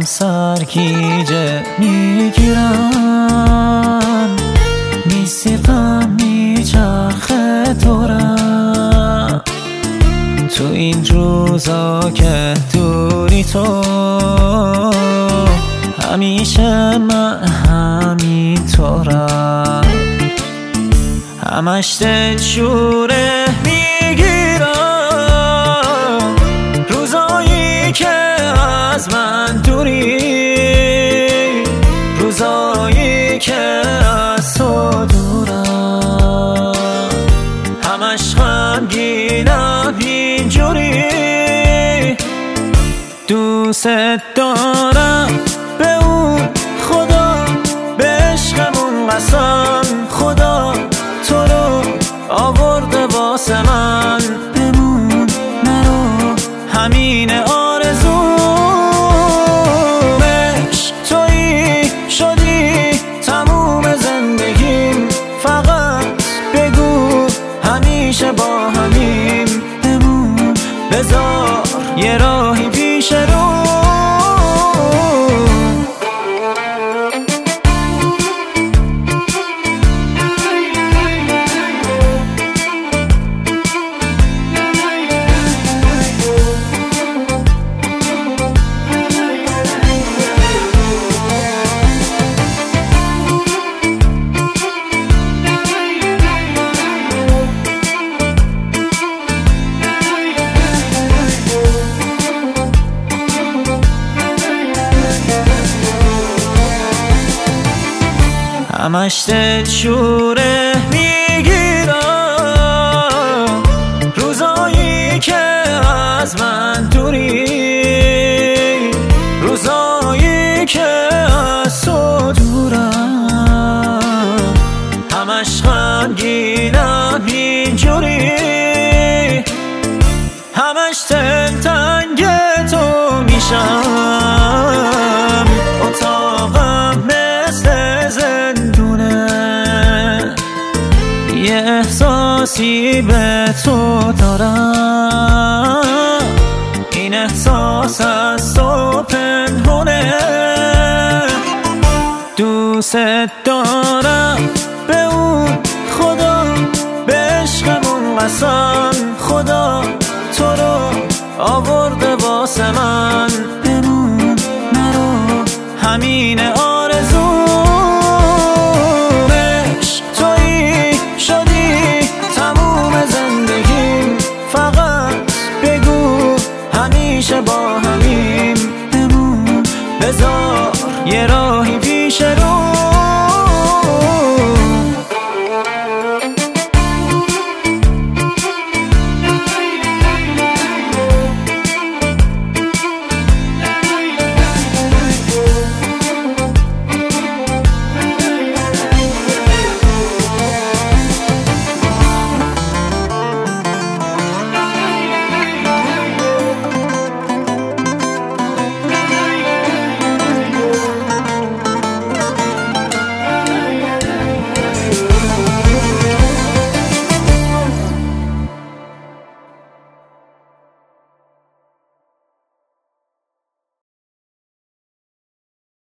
سرگیجه میگیرم، میسیقم میچرخه دورم. تو این روزا که دوری تو، همیشه من همینطورم. همش دلشوره میگیرم، روزایی که از من دوری، روزایی که از تو دورم. همش غمگینم اینجوری، دوست دارم به اون خدا، به عشقمون قسم خدا تو رو آورده واسه من. بمون نرو، همین آرزومش تویی شدی تموم زندگیم. فقط بگو همیشه با همیم، بمون بذار یه راهی پیش رو. همش دلشوره میگیرم، روزایی که از من دوری، روزایی که از تو دورم. همش غمگینم اینجوری، همش دلتنگ تو میشم. اتاقم مثل زندونه، یه احساسی به تو دارم. این احساس از تو پنهونه، دوست دارم به اون خدا، به عشقمون قسم خدا تو رو آورده واسه من.